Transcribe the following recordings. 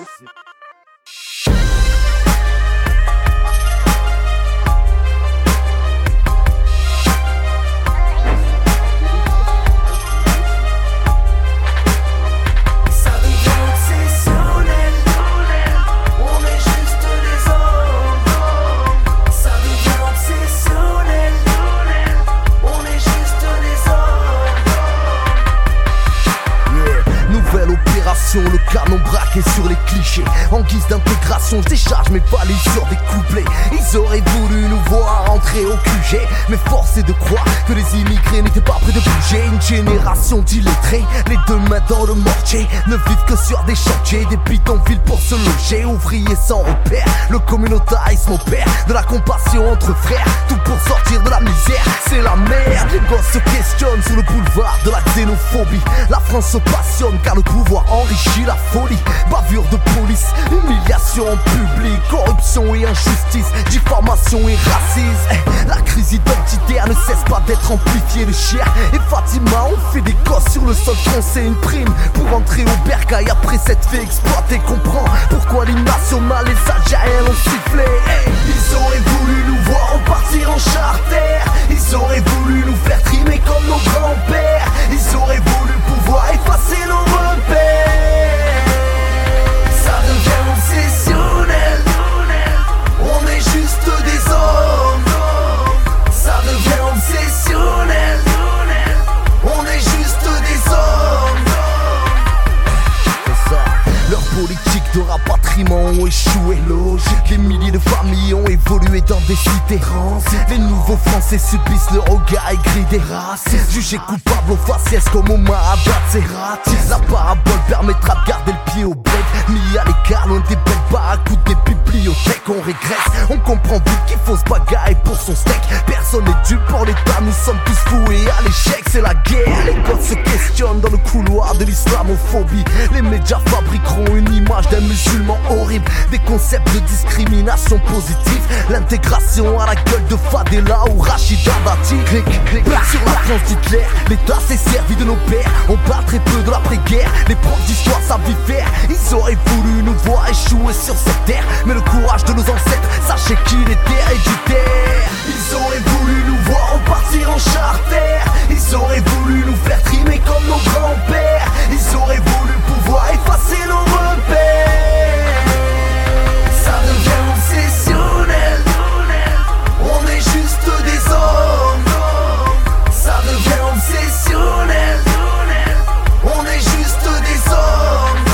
Le canon braqué sur les clichés. En guise d'intégration, je décharge mes valises sur des couplets. Ils auraient voulu nous voir entrer au QG, mais force est de croire que les immigrés n'étaient pas prêts de bouger. Une génération d'illettrés, les deux mains dans le mortier, ne vivent que sur des chantiers, des bidonvilles pour se loger. Ouvriers sans repère, le communautarisme opère, de la compassion entre frères, tout pour sortir de la misère. C'est la merde, les gosses se questionnent sur le boulevard de la xénophobie. La France se passionne car le pouvoir enrichit la folie, bavure de police, humiliation en public, corruption et injustice, diffamation et racisme. La crise identitaire ne cesse pas d'être amplifiée de chair. Et Fatima, on fait des gosses sur le sol français, une prime pour entrer au bercail. Après s'être fait exploiter, comprend pourquoi l'hymne national et les Algériens l'ont sifflé. Ils auraient voulu nous voir repartir en charter. Ils auraient voulu nous faire trimer comme nos grands-pères. Ils auraient voulu pouvoir effacer nos repères. Ça devient obsessionnel. On est juste des hommes. Ça devient obsessionnel. On est juste des hommes. C'est ça. Leurs politiques de rapatriement ont échoué. Logique. Des milliers de familles ont évolué dans des cités. Les nouveaux Français subissent le regard aigri des racistes. Jugés coupables aux faciès comme au Mahabat, c'est raté. La parabole permettra de garder le pied au bled, mis à l'écart loin des belles baracoudes des bibliothèques. On régresse, on comprend vite qu'il faut se bagarrer pour son steak. Personne n'est dû pour l'état, nous sommes tous foués à l'échec. C'est la guerre, les gosses se questionnent dans le couloir de l'islamophobie. Les médias fabriqueront une image d'un musulman horrible, des concepts de discrimination positive, l'intégration à la gueule de Fadela ou Rachida Dati. Sur la France d'Hitler, l'État s'est servi de nos pères. On parle très peu de l'après-guerre, les profs d'histoire savent y faire. Ils auraient voulu nous voir échouer sur cette terre, mais le courage de nos ancêtres, sachez qu'il était héréditaire. Ils auraient voulu nous voir repartir en charter. Ils auraient voulu nous faire trimer comme nos grands-pères. Ils auraient voulu pouvoir effacer nos repères. Ça devient obsessionnel. On est juste des hommes. Ça devient obsessionnel. On est juste des hommes.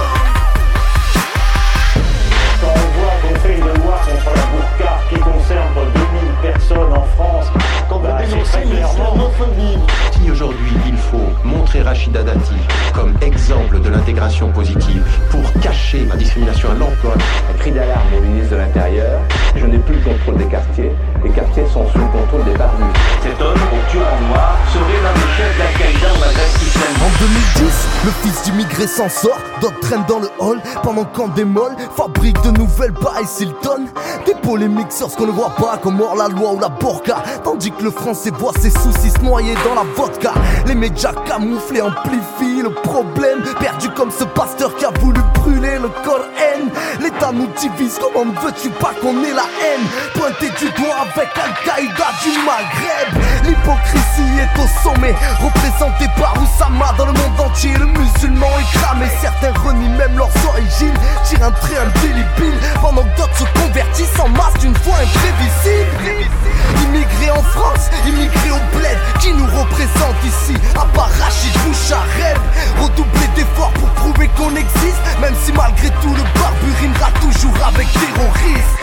Quand on voit qu'on fait une loi contre la burqa qui concerne 2000 personnes en France, quand vous dénoncez l'islamophobie. Si aujourd'hui il faut montrer Rachida Dati comme exemple de l'intégration positive pour cacher la discrimination à l'emploi. Un cri d'alarme au ministre de l'Intérieur. Je n'ai plus le contrôle des quartiers. Les quartiers sont sous le contrôle des barbus. Cet homme, au turban noir, serait l'un des chefs d'Al-Qaïda ou Maghreb islamique. En 2010, le fils d'immigré s'en sort, d'autres traînent dans le hall, pendant qu'en démol, fabrique de nouvelles bails Hilton. Des polémiques sur ce qu'on ne voit pas, comme hors la loi ou la burqa, tandis que le français voit ses soucis se noyer dans la vodka. Les médias camouflés amplifient le problème, perdu comme ce pasteur qui a voulu brûler le Coran. L'État nous divise, comment ne veux-tu pas qu'on ait la haine? Pointé du doigt avec Al-Qaïda du Maghreb. L'hypocrisie est au sommet, représentée par Oussama dans le monde entier. Le musulman est cramé, certains renient même leurs origines, tirent un trait indélébile, pendant que d'autres se convertissent en masse d'une foi imprévisible. Immigrés en France, immigrés au bled, qui nous représente ici, à part Rachid Bouchareb. Redoubler d'efforts pour prouver qu'on existe, même si malgré tout le barbu rimera toujours avec terrorisme.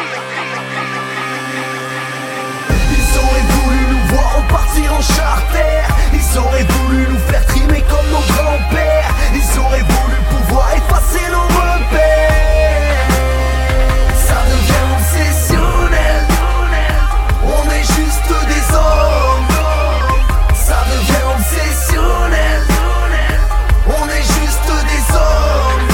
Ils auraient voulu nous voir repartir en charter. Ils auraient voulu nous faire trimer comme nos grands-pères. Ils auraient voulu pouvoir effacer nos repères. Ça devient obsessionnel. On est juste des hommes. Ça devient obsessionnel. On est juste des hommes.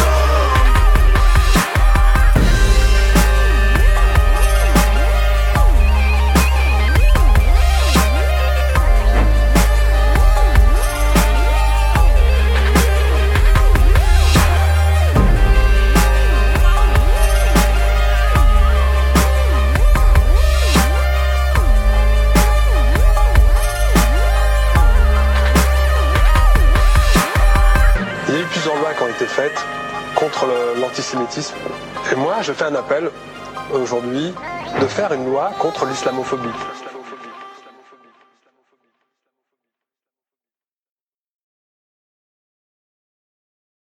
faite contre l'antisémitisme. Et moi, je fais un appel aujourd'hui de faire une loi contre l'islamophobie.